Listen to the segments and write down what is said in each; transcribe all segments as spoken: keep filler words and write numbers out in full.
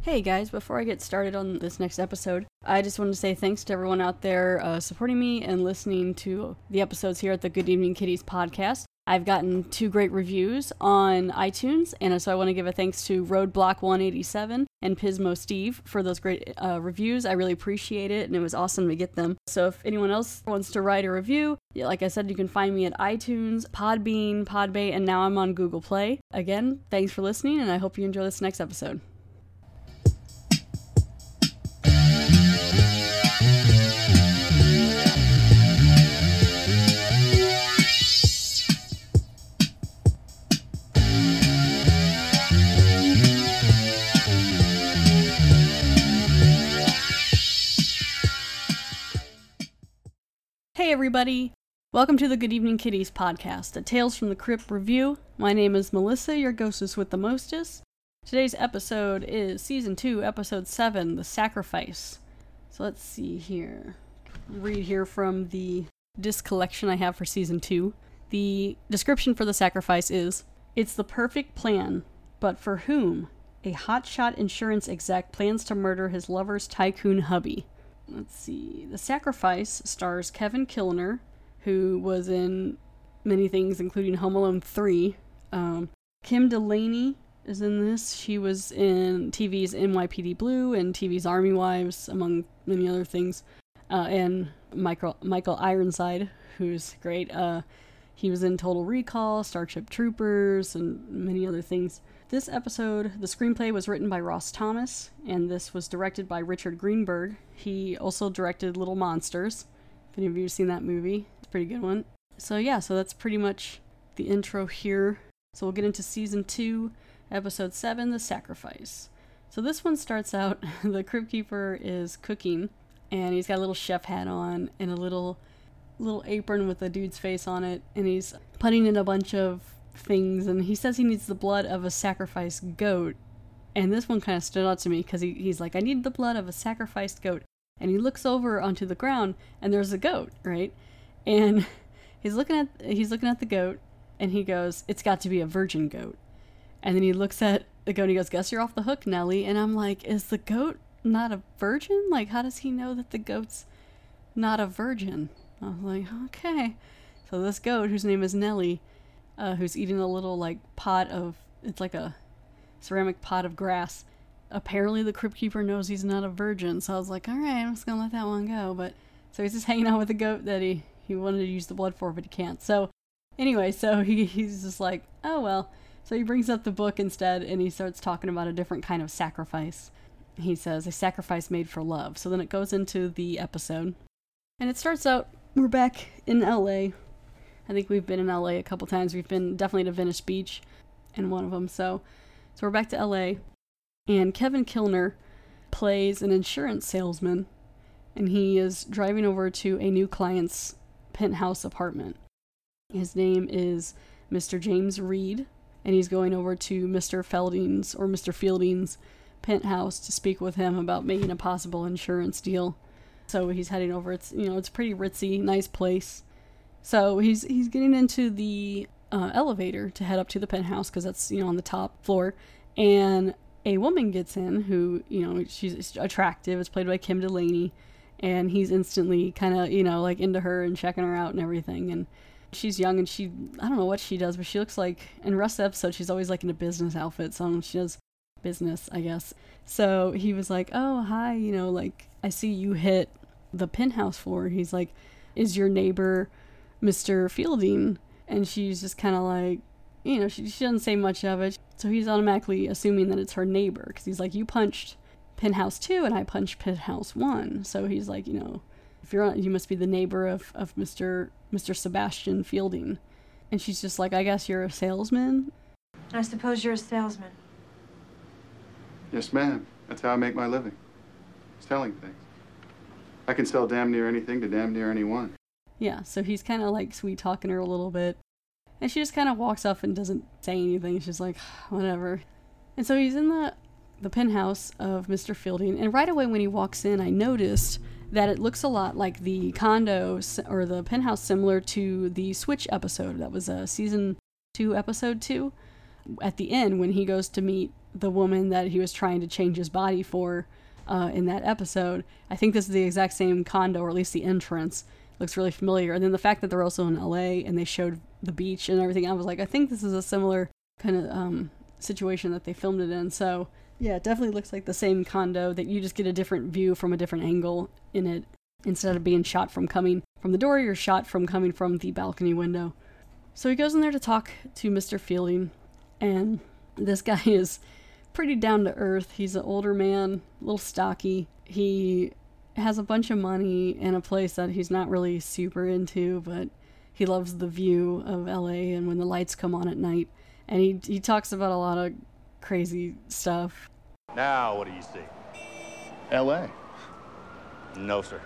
Hey guys, before I get started on this next episode, I just wanted to say thanks to everyone out there uh, supporting me and listening to the episodes here at the Good Evening Kitties podcast. I've gotten two great reviews on iTunes, and so I want to give a thanks to Roadblock one eighty-seven and Pismo Steve for those great uh, reviews. I really appreciate it, and it was awesome to get them. So if anyone else wants to write a review, like I said, you can find me at iTunes, Podbean, Podbay, and now I'm on Google Play. Again, thanks for listening, and I hope you enjoy this next episode. Hey everybody! Welcome to the Good Evening Kitties podcast, a Tales from the Crypt review. My name is Melissa, your ghostess with the mostest. Today's episode is Season two, Episode seven, The Sacrifice. So let's see here. Read here from the disc collection I have for Season two. The description for The Sacrifice is, "It's the perfect plan, but for whom? A hotshot insurance exec plans to murder his lover's tycoon hubby." Let's see. The Sacrifice stars Kevin Kilner, who was in many things, including Home Alone three. Um, Kim Delaney is in this. She was in T V's N Y P D Blue and T V's Army Wives, among many other things. Uh, and Michael Michael Ironside, who's great. Uh, he was in Total Recall, Starship Troopers, and many other things. This episode, the screenplay was written by Ross Thomas, and this was directed by Richard Greenberg. He also directed Little Monsters. If any of you have seen that movie, it's a pretty good one. So yeah, so that's pretty much the intro here. So we'll get into Season two, Episode seven, The Sacrifice. So this one starts out, the Crypt Keeper is cooking, and he's got a little chef hat on, and a little little apron with a dude's face on it, and he's putting in a bunch of things, and he says he needs the blood of a sacrificed goat. And this one kind of stood out to me because he, he's like, I need the blood of a sacrificed goat. And he looks over onto the ground, and there's a goat, right? And he's looking at he's looking at the goat, and he goes, it's got to be a virgin goat. And then he looks at the goat, and he goes, guess you're off the hook, Nellie. And I'm like, is the goat not a virgin? Like, how does he know that the goat's not a virgin? I was like, okay. So this goat, whose name is Nellie, uh, who's eating a little, like, pot of, it's like a ceramic pot of grass. Apparently the Crypt Keeper knows he's not a virgin, so I was like, alright, I'm just gonna let that one go. But so he's just hanging out with the goat that he, he wanted to use the blood for, but he can't. So anyway, so he, he's just like, oh well. So he brings up the book instead, and he starts talking about a different kind of sacrifice. He says, a sacrifice made for love. So then it goes into the episode. And it starts out, we're back in L A. I think we've been in L A a couple times. We've been definitely to Venice Beach in one of them. So, so we're back to L A. And Kevin Kilner plays an insurance salesman. And he is driving over to a new client's penthouse apartment. His name is Mister James Reed. And he's going over to Mister Felding's or Mister Fielding's penthouse to speak with him about making a possible insurance deal. So he's heading over. It's, you know, it's a pretty ritzy, nice place. So he's he's getting into the uh, elevator to head up to the penthouse because that's, you know, on the top floor. And a woman gets in who, you know, she's attractive. It's played by Kim Delaney. And he's instantly kind of, you know, like into her and checking her out and everything. And she's young and she, I don't know what she does, but she looks like, in the rest of the episode, she's always like in a business outfit. So she does business, I guess. So he was like, oh, hi, you know, like, I see you hit the penthouse floor. He's like, is your neighbor Mister Fielding? And she's just kind of like, you know, she, she doesn't say much of it. So he's automatically assuming that it's her neighbor, because he's like, you punched penthouse two and I punched penthouse one. So he's like, you know, if you're on, you must be the neighbor of, of Mister Mister Sebastian Fielding. And she's just like, I guess you're a salesman? I suppose you're a salesman. Yes, ma'am. That's how I make my living. Selling things. I can sell damn near anything to damn near anyone. Yeah, so he's kind of like sweet talking her a little bit. And she just kind of walks off and doesn't say anything. She's like, whatever. And so he's in the, the penthouse of Mister Fielding. And right away when he walks in, I noticed that it looks a lot like the condo or the penthouse similar to the Switch episode. That was a season two, episode two. At the end, when he goes to meet the woman that he was trying to change his body for uh, in that episode. I think this is the exact same condo, or at least the entrance looks really familiar. And then the fact that they're also in L A and they showed the beach and everything, I was like, I think this is a similar kind of um, situation that they filmed it in. So yeah, it definitely looks like the same condo, that you just get a different view from a different angle in it. Instead of being shot from coming from the door, you're shot from coming from the balcony window. So he goes in there to talk to Mister Fielding, and this guy is pretty down to earth. He's an older man, a little stocky. He has a bunch of money and a place that he's not really super into, but he loves the view of L A and when the lights come on at night. And he he talks about a lot of crazy stuff. Now, what do you see? L A. No, sir.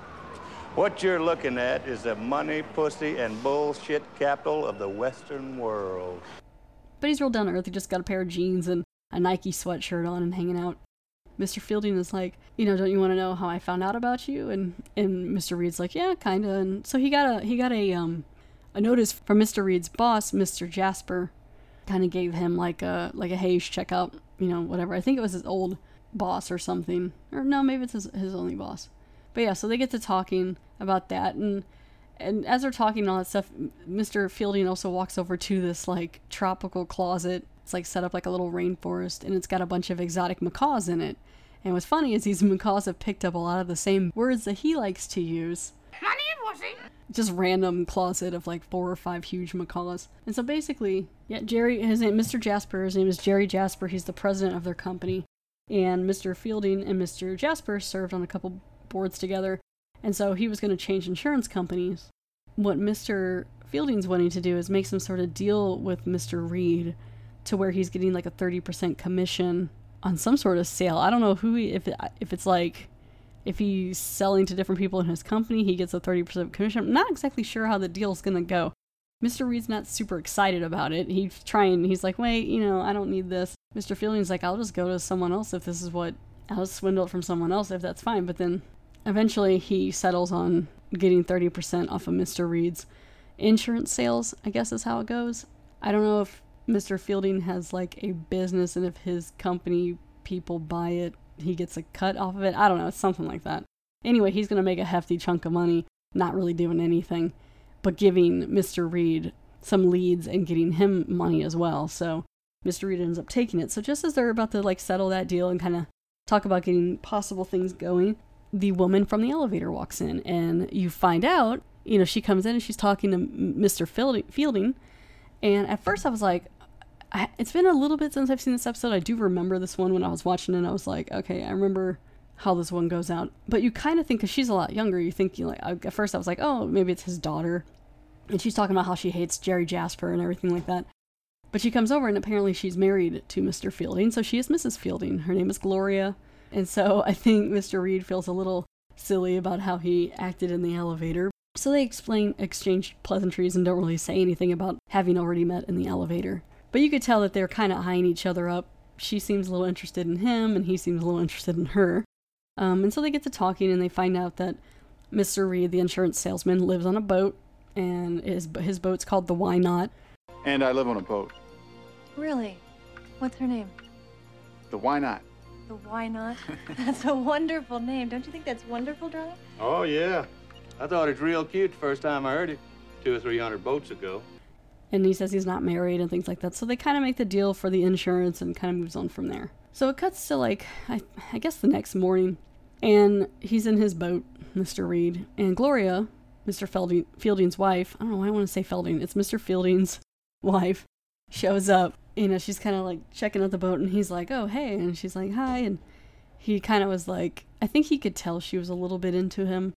What you're looking at is the money, pussy, and bullshit capital of the Western world. But he's real down to earth. He just got a pair of jeans and a Nike sweatshirt on and hanging out. Mister Fielding is like, you know, don't you want to know how I found out about you? And and Mister Reed's like, yeah, kind of. And so he got a he got a um a notice from Mister Reed's boss, Mister Jasper. Kind of gave him like a like a hey, you should check out, you know, whatever. I think it was his old boss or something, or no, maybe it's his, his only boss. But yeah, so they get to talking about that, and and as they're talking and all that stuff, Mister Fielding also walks over to this like tropical closet. It's like set up like a little rainforest, and it's got a bunch of exotic macaws in it. And what's funny is these macaws have picked up a lot of the same words that he likes to use. Honey, pussy. Just random closet of like four or five huge macaws. And so basically, yeah, Jerry, his name, Mister Jasper, his name is Jerry Jasper. He's the president of their company. And Mister Fielding and Mister Jasper served on a couple boards together. And so he was going to change insurance companies. What Mister Fielding's wanting to do is make some sort of deal with Mister Reed to where he's getting like a thirty percent commission on some sort of sale. I don't know who he, if it, if it's like, if he's selling to different people in his company, he gets a thirty percent commission. I'm not exactly sure how the deal's going to go. Mister Reed's not super excited about it. He's trying, he's like, wait, you know, I don't need this. Mister Fielding's like, I'll just go to someone else if this is what, I'll just swindle it from someone else if that's fine. But then eventually he settles on getting thirty percent off of Mister Reed's insurance sales, I guess is how it goes. I don't know if Mister Fielding has like a business, and if his company people buy it, he gets a cut off of it. I don't know, it's something like that. Anyway, he's going to make a hefty chunk of money, not really doing anything, but giving Mister Reed some leads and getting him money as well. So Mister Reed ends up taking it. So just as they're about to like settle that deal and kind of talk about getting possible things going, the woman from the elevator walks in, and you find out, you know, she comes in and she's talking to Mister Fielding. And at first I was like, I, it's been a little bit since I've seen this episode. I do remember this one when I was watching it. I was like, okay, I remember how this one goes out. But you kind of think, because she's a lot younger, you think, you like, at first I was like, oh, maybe it's his daughter. And she's talking about how she hates Jerry Jasper and everything like that. But she comes over, and apparently she's married to Mister Fielding, so she is Missus Fielding. Her name is Gloria. And so I think Mister Reed feels a little silly about how he acted in the elevator. So they explain, exchange pleasantries and don't really say anything about having already met in the elevator. But you could tell that they're kind of eyeing each other up. She seems a little interested in him, and he seems a little interested in her. Um, and so they get to talking, and they find out that Mister Reed, the insurance salesman, lives on a boat, and his, his boat's called the Why Not. And I live on a boat. Really? What's her name? The Why Not. The Why Not? That's a wonderful name. Don't you think that's wonderful, darling? Oh, yeah. I thought it was real cute the first time I heard it, two or three hundred boats ago. And he says he's not married and things like that. So they kind of make the deal for the insurance and kind of moves on from there. So it cuts to like, I, I guess the next morning. And he's in his boat, Mister Reed. And Gloria, Mister Fielding, Fielding's wife, I don't know why I want to say Fielding. It's Mister Fielding's wife, shows up. You know, she's kind of like checking out the boat. And he's like, oh, hey. And she's like, hi. And he kind of was like, I think he could tell she was a little bit into him.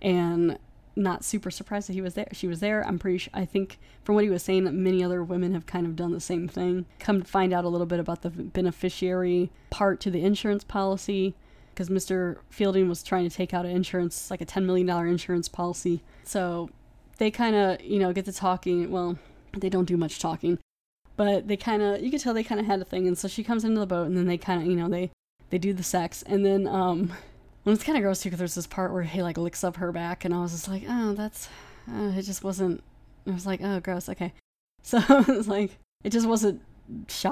And not super surprised that he was there. She was there. I'm pretty sure, I think from what he was saying, that many other women have kind of done the same thing. Come to find out a little bit about the beneficiary part to the insurance policy, because Mister Fielding was trying to take out an insurance, like a ten million dollars insurance policy. So they kind of, you know, get to talking. Well, they don't do much talking, but they kind of, you could tell they kind of had a thing. And so she comes into the boat, and then they kind of, you know, they, they do the sex. And then, um, well, it's kind of gross too, because there's this part where he like licks up her back, and I was just like, oh, that's, uh, it just wasn't, I was like, oh, gross, okay. So it was like, it just wasn't shot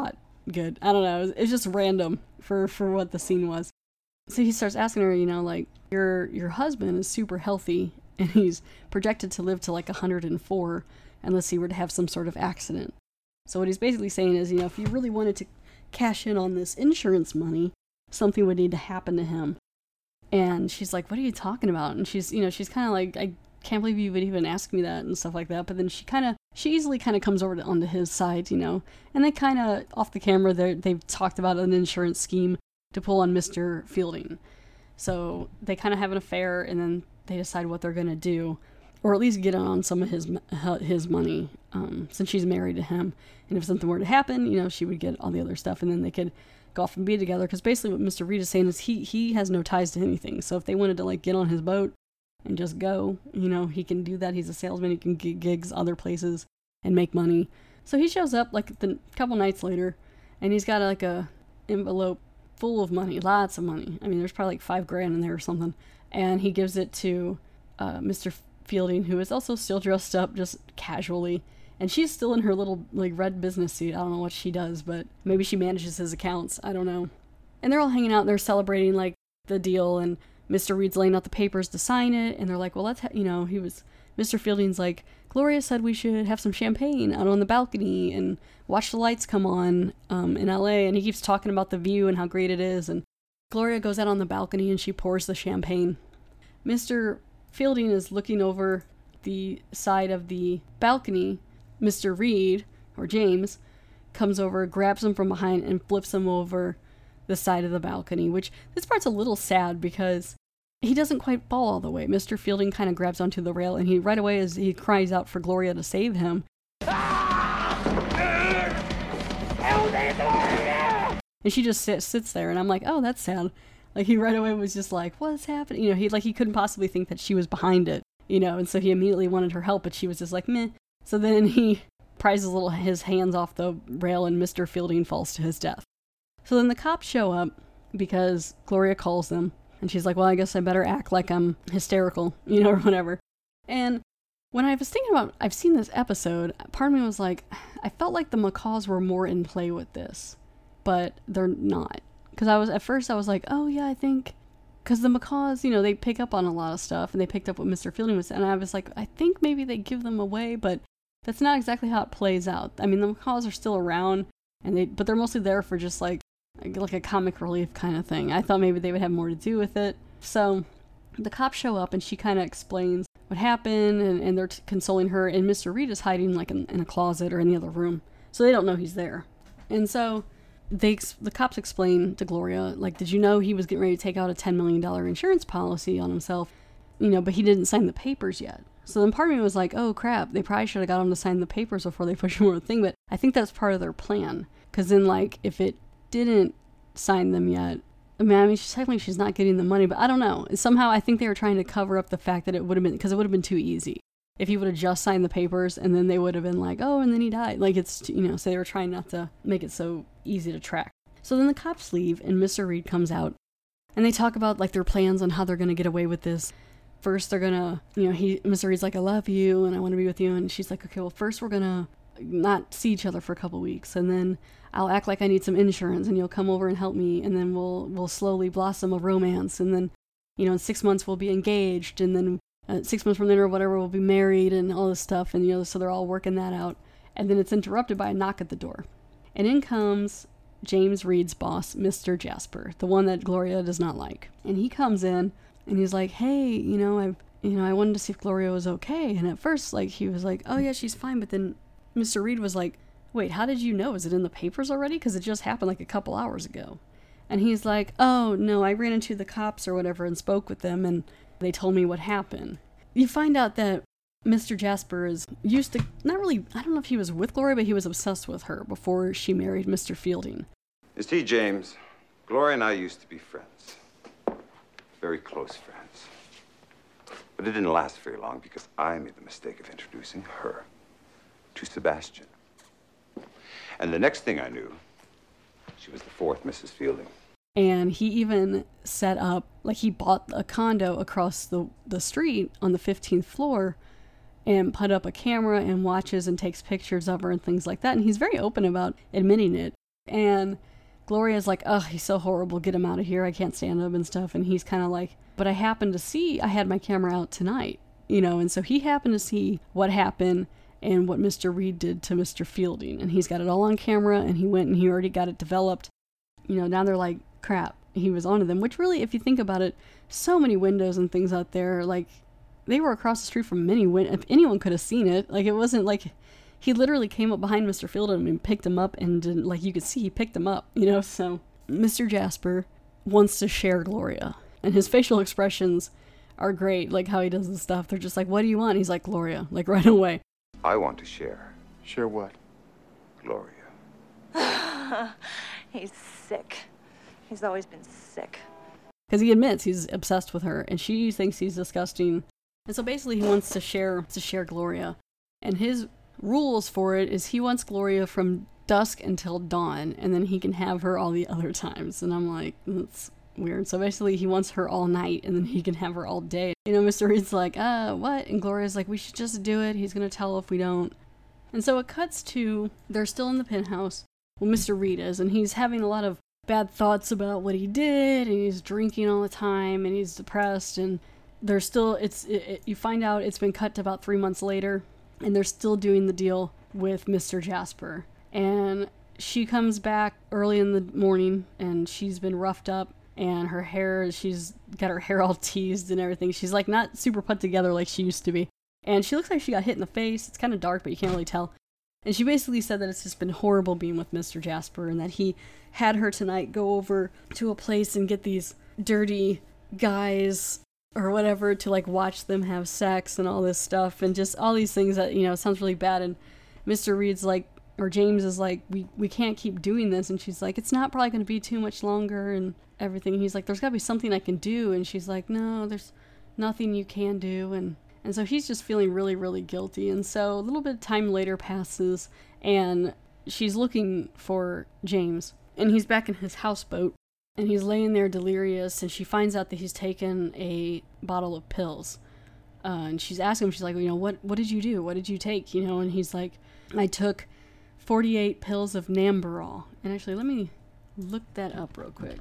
good. I don't know. It was, it was just random for, for what the scene was. So he starts asking her, you know, like, your your husband is super healthy, and he's projected to live to like one hundred four unless he were to have some sort of accident. So what he's basically saying is, you know, if you really wanted to cash in on this insurance money, something would need to happen to him. And she's like, what are you talking about? And she's, you know, she's kind of like, I can't believe you would even ask me that and stuff like that. But then she kind of, she easily kind of comes over to, onto his side, you know, and they kind of, off the camera, they've talked about an insurance scheme to pull on Mister Fielding. So they kind of have an affair, and then they decide what they're going to do, or at least get on some of his his money, um, since she's married to him. And if something were to happen, you know, she would get all the other stuff, and then they could go off and be together. Because basically what Mister Reed is saying is he, he has no ties to anything. So if they wanted to, like, get on his boat and just go, you know, he can do that. He's a salesman. He can get gigs other places and make money. So he shows up, like, a couple nights later, and he's got, like, a envelope full of money, lots of money. I mean, there's probably like five grand in there or something. And he gives it to uh, Mister Fielding, who is also still dressed up just casually. And she's still in her little like red business suit. I don't know what she does, but maybe she manages his accounts. I don't know. And they're all hanging out and they're celebrating like the deal. And Mister Reed's laying out the papers to sign it. And they're like, well, let's, ha-, you know, he was, Mister Fielding's like, Gloria said we should have some champagne out on the balcony and watch the lights come on um, in L A. And he keeps talking about the view and how great it is. And Gloria goes out on the balcony and she pours the champagne. Mister Fielding is looking over the side of the balcony. Mister Reed, or James, comes over, grabs him from behind, and flips him over the side of the balcony, which this part's a little sad because he doesn't quite fall all the way. Mister Fielding kind of grabs onto the rail, and he right away, as he cries out for Gloria to save him, and she just sit, sits there, and I'm like, oh, that's sad. Like, he right away was just like, what's happening? You know, he like he couldn't possibly think that she was behind it, you know, and so he immediately wanted her help, but she was just like, meh. So then he pries his little his hands off the rail, and Mister Fielding falls to his death. So then the cops show up because Gloria calls them, and she's like, well, I guess I better act like I'm hysterical, you know, or whatever. And when I was thinking about, I've seen this episode, part of me was like, I felt like the Macaws were more in play with this, but they're not. Because I was, at first I was like, oh yeah, I think, because the Macaws, you know, they pick up on a lot of stuff, and they picked up what Mister Fielding was, and I was like, I think maybe they give them away, but that's not exactly how it plays out. I mean, the Macaws are still around, and they, but they're mostly there for just like, like a comic relief kind of thing. I thought maybe they would have more to do with it. So the cops show up, and she kind of explains what happened, and, and they're t- consoling her, and Mister Reed is hiding like in, in a closet or in the other room, so they don't know he's there. And so they ex- the cops explain to Gloria, like, did you know he was getting ready to take out a ten million dollars insurance policy on himself, you know, but he didn't sign the papers yet. So then part of me was like, oh crap, they probably should have got him to sign the papers before they push him on the thing, but I think that's part of their plan, because then, like, if it didn't sign them yet, I mean, I mean, she's technically she's not getting the money, but I don't know. Somehow I think they were trying to cover up the fact that it would have been, because it would have been too easy. If he would have just signed the papers, and then they would have been like, oh, and then he died. Like, it's, you know, so they were trying not to make it so easy to track. So then the cops leave, and Mister Reed comes out, and they talk about, like, their plans on how they're going to get away with this. First, they're going to, you know, he, Mister Reed's like, I love you, and I want to be with you. And she's like, okay, well, first we're going to not see each other for a couple weeks, and then I'll act like I need some insurance, and you'll come over and help me, and then we'll we'll slowly blossom a romance, and then, you know, in six months we'll be engaged, and then uh, six months from then or whatever we'll be married, and all this stuff, and, you know, so they're all working that out. And then it's interrupted by a knock at the door, and in comes James Reed's boss, Mister Jasper, the one that Gloria does not like. And he comes in, and he's like, hey, you know, I you know, I wanted to see if Gloria was okay. And at first, like, he was like, oh yeah, she's fine, but then Mister Reed was like, wait, how did you know? Is it in the papers already? Because it just happened like a couple hours ago. And he's like, oh, no, I ran into the cops or whatever and spoke with them, and they told me what happened. You find out that Mister Jasper is used to, not really, I don't know if he was with Gloria, but he was obsessed with her before she married Mister Fielding. You see, James, Gloria and I used to be friends. Very close friends. But it didn't last very long because I made the mistake of introducing her to Sebastian. And the next thing I knew, she was the fourth Missus Fielding. And he even set up, like, he bought a condo across the, the street on the fifteenth floor and put up a camera and watches and takes pictures of her and things like that. And he's very open about admitting it. And Gloria's like, oh, he's so horrible, get him out of here, I can't stand him and stuff. And he's kind of like, but I happened to see, I had my camera out tonight, you know, and so he happened to see what happened and what Mister Reed did to Mister Fielding. And he's got it all on camera, and he went and he already got it developed. You know, now they're like, crap, he was onto them, which really, if you think about it, so many windows and things out there, like, they were across the street from many windows. If anyone could have seen it, like, it wasn't like, he literally came up behind Mister Fielding and picked him up, and didn't, like, you could see he picked him up, you know. So Mister Jasper wants to share Gloria, and his facial expressions are great, like how he does the stuff. They're just like, what do you want? He's like, Gloria, like right away. I want to share Share what? Gloria. He's sick. He's always been sick. Because he admits he's obsessed with her, and she thinks he's disgusting. And so basically he wants to share to share Gloria. And his rules for it is he wants Gloria from dusk until dawn, and then he can have her all the other times. And I'm like, that's weird. So basically he wants her all night, and then he can have her all day. You know, Mister Reed's like, uh, what? And Gloria's like, we should just do it. He's going to tell if we don't. And so it cuts to, they're still in the penthouse. Well, Mister Reed is, and he's having a lot of bad thoughts about what he did, and he's drinking all the time, and he's depressed, and they're still, it's, it, it, you find out it's been cut to about three months later, and they're still doing the deal with Mister Jasper. And she comes back early in the morning, and she's been roughed up, and her hair, she's got her hair all teased and everything. She's like not super put together like she used to be. And she looks like she got hit in the face. It's kind of dark, but you can't really tell. And she basically said that it's just been horrible being with Mister Jasper, and that he had her tonight go over to a place and get these dirty guys or whatever to like watch them have sex and all this stuff, and just all these things that, you know, sounds really bad. And Mister Reed's like, or James is like, we, we can't keep doing this. And she's like, it's not probably going to be too much longer and everything. And he's like, there's got to be something I can do. And she's like, no, there's nothing you can do. And And so he's just feeling really, really guilty. And so a little bit of time later passes, and she's looking for James. And he's back in his houseboat, and he's laying there delirious, and she finds out that he's taken a bottle of pills. Uh, and she's asking him, she's like, you know, what, what did you do? What did you take? You know, and he's like, I took forty-eight pills of Namberol. And actually, let me look that up real quick.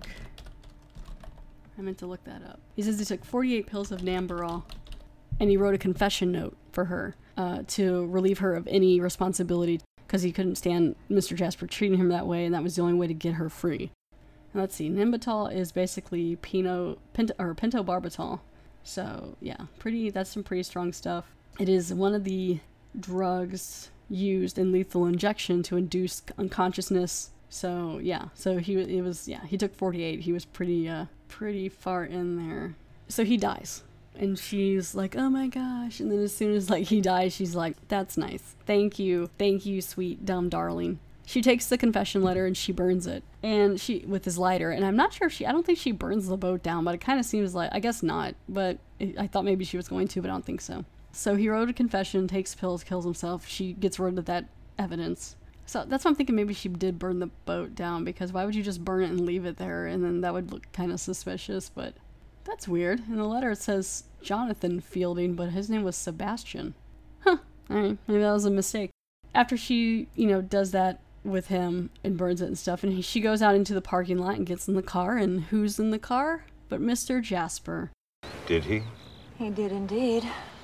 I meant to look that up. He says he took forty-eight pills of Namberol. And he wrote a confession note for her uh, to relieve her of any responsibility, because he couldn't stand Mister Jasper treating him that way, and that was the only way to get her free. And let's see, Nembutal is basically Pino, Pinto, or pentobarbital. So yeah, pretty. That's some pretty strong stuff. It is one of the drugs used in lethal injection to induce unconsciousness. So yeah, so he it was yeah he took forty-eight. He was pretty uh pretty far in there. So he dies. And she's like, oh my gosh. And then as soon as like he dies, she's like, that's nice. Thank you. Thank you, sweet, dumb darling. She takes the confession letter and she burns it. And she, with his lighter. And I'm not sure if she, I don't think she burns the boat down, but it kind of seems like, I guess not. But it, I thought maybe she was going to, but I don't think so. So he wrote a confession, takes pills, kills himself. She gets rid of that evidence. So that's why I'm thinking maybe she did burn the boat down, because why would you just burn it and leave it there? And then that would look kind of suspicious, but that's weird. In the letter it says Jonathan Fielding, but his name was Sebastian. Huh. Alright, maybe that was a mistake. After she, you know, does that with him and burns it and stuff, and he, she goes out into the parking lot and gets in the car, and who's in the car but Mister Jasper. Did he? He did indeed.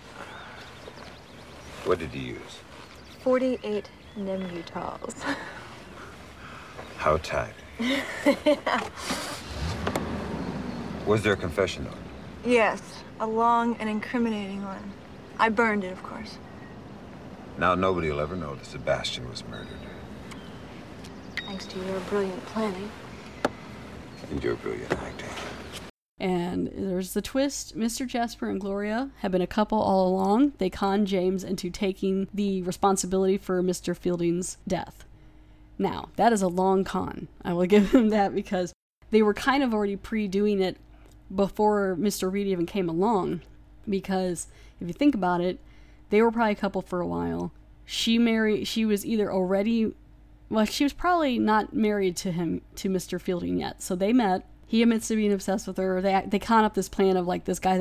What did he use? forty-eight Nembutals. How tight? Was there a confession note? Yes, a long and incriminating one. I burned it, of course. Now nobody will ever know that Sebastian was murdered. Thanks to your brilliant planning. And your brilliant acting. And there's the twist. Mister Jasper and Gloria have been a couple all along. They con James into taking the responsibility for Mister Fielding's death. Now, that is a long con. I will give him that, because they were kind of already pre-doing it before Mister Reed even came along. Because if you think about it, they were probably a couple for a while. She married, she was either already, well, she was probably not married to him, to Mister Fielding yet. So they met. He admits to being obsessed with her. They they con up this plan of like this guy that he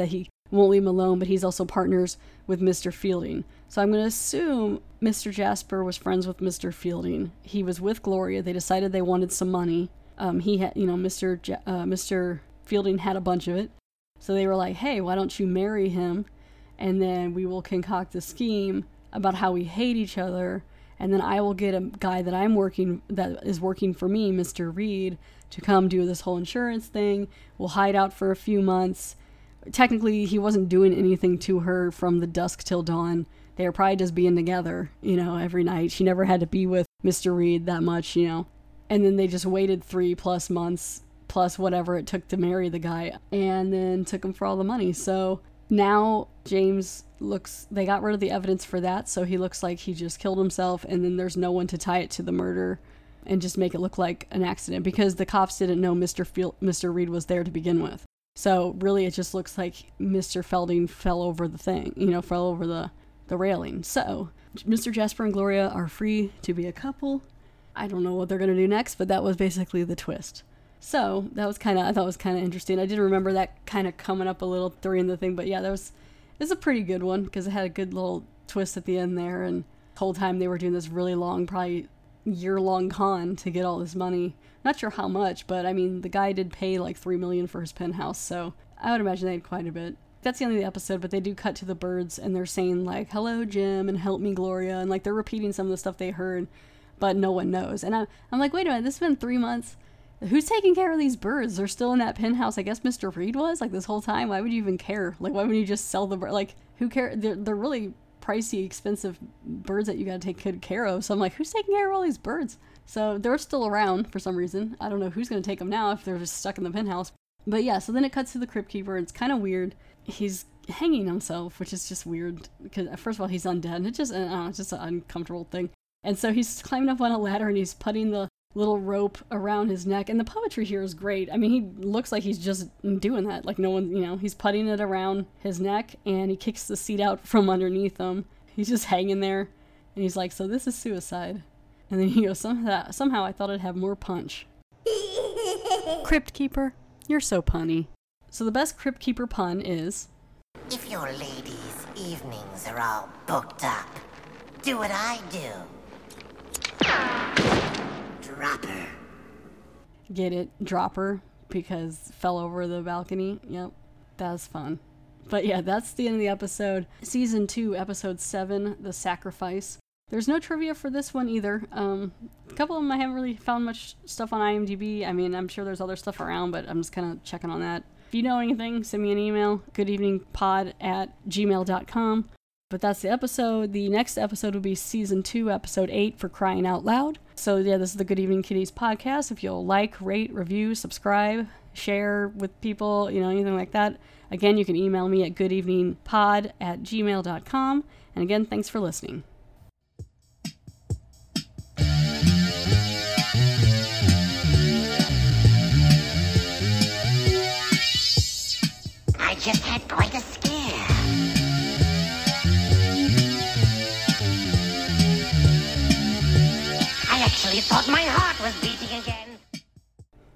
won't leave him alone, but he's also partners with Mister Fielding. So I'm going to assume Mister Jasper was friends with Mister Fielding. He was with Gloria. They decided they wanted some money. Um, he had, you know, Mister Ja- uh, Mister Fielding had a bunch of it. So they were like, hey, why don't you marry him? And then we will concoct a scheme about how we hate each other. And then I will get a guy that I'm working, that is working for me, Mister Reed, to come do this whole insurance thing. We'll hide out for a few months. Technically, he wasn't doing anything to her from the dusk till dawn. They were probably just being together, you know, every night. She never had to be with Mister Reed that much, you know. And then they just waited three plus months, plus whatever it took to marry the guy, and then took him for all the money. So now James looks, they got rid of the evidence for that, so he looks like he just killed himself, and then there's no one to tie it to the murder and just make it look like an accident, because the cops didn't know Mister Fiel- Mister Reed was there to begin with. So really it just looks like Mister Fielding fell over the thing, you know, fell over the, the railing. So Mister Jasper and Gloria are free to be a couple. I don't know what they're going to do next, but that was basically the twist. So that was kind of, I thought it was kind of interesting. I did remember that kind of coming up a little during the thing, but yeah, that was, it was a pretty good one because it had a good little twist at the end there. And the whole time they were doing this really long, probably year-long con to get all this money. Not sure how much, but I mean, the guy did pay like three million dollars for his penthouse, so I would imagine they had quite a bit. That's the end of the episode, but they do cut to the birds, and they're saying like, hello, Jim, and help me, Gloria, and like they're repeating some of the stuff they heard, but no one knows. And I'm, I'm like, wait a minute, this has been three months. Who's taking care of these birds? They're still in that penthouse. I guess Mister Reed was, like, this whole time. Why would you even care? Like, why wouldn't you just sell the bird? Like, who cares? They're, they're really pricey, expensive birds that you got to take good care of. So I'm like, who's taking care of all these birds? So they're still around for some reason. I don't know who's going to take them now if they're just stuck in the penthouse. But yeah, so then it cuts to the Crypt Keeper. It's kind of weird. He's hanging himself, which is just weird. Because first of all, he's undead. And it's just, I don't know, it's just an uncomfortable thing. And so he's climbing up on a ladder and he's putting the little rope around his neck. And the poetry here is great. I mean, he looks like he's just doing that. Like no one, you know, he's putting it around his neck and he kicks the seat out from underneath him. He's just hanging there. And he's like, so this is suicide. And then he goes, somehow, somehow I thought it'd have more punch. Crypt Keeper, you're so punny. So the best Crypt Keeper pun is, if your ladies' evenings are all booked up, do what I do. Drop her. Get it? Drop her, because fell over the balcony. Yep, that was fun. But yeah, that's the end of the episode. Season two, episode seven, The Sacrifice. There's no trivia for this one either. Um, a couple of them I haven't really found much stuff on IMDb. I mean, I'm sure there's other stuff around, but I'm just kind of checking on that. If you know anything, send me an email, goodeveningpod at gmail dot com. But that's the episode. The next episode will be season two, episode eight, for Crying Out Loud. So yeah, this is the Good Evening Kitties podcast. If you'll like, rate, review, subscribe, share with people, you know, anything like that. Again, you can email me at goodeveningpod at gmail dot com. And again, thanks for listening. I just had quite a scare. I actually thought my heart was beating.